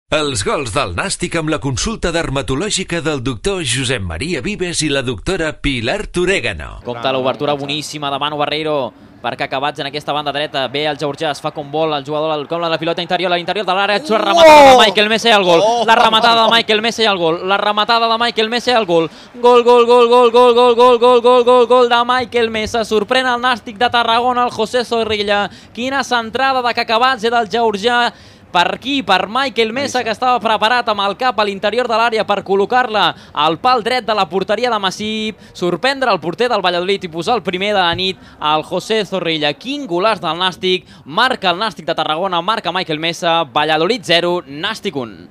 Els gols del Nàstic amb la consulta dermatològica del doctor Josep Maria Vives i la doctora Pilar Torégano. Compte l'obertura boníssima de Manu Barreiro perquè acabats en aquesta banda dreta. Ve el Georgià, es fa com vol el jugador, com la pilota interior, a l'interior de l'àrea, la rematada de Michael Mesa i el gol. La rematada de Michael Mesa i el gol. La rematada de Michael Mesa i el gol. Gol, gol, gol, gol, gol, gol, gol, gol, gol, gol, gol de Michael Mesa. Sorprèn el Nàstic de Tarragona, el José Zorrilla. Quina centrada de Cacabats i del Georgià. Per aquí, per Michael Mesa, que estava preparat amb el cap a l'interior de l'àrea per col·locar-la al pal dret de la porteria de Massip, sorprendre el porter del Valladolid i posar el primer de la nit al José Zorrilla. Quin golaç del Nàstic, marca el Nàstic de Tarragona, marca Michael Mesa, Valladolid 0, Nàstic 1.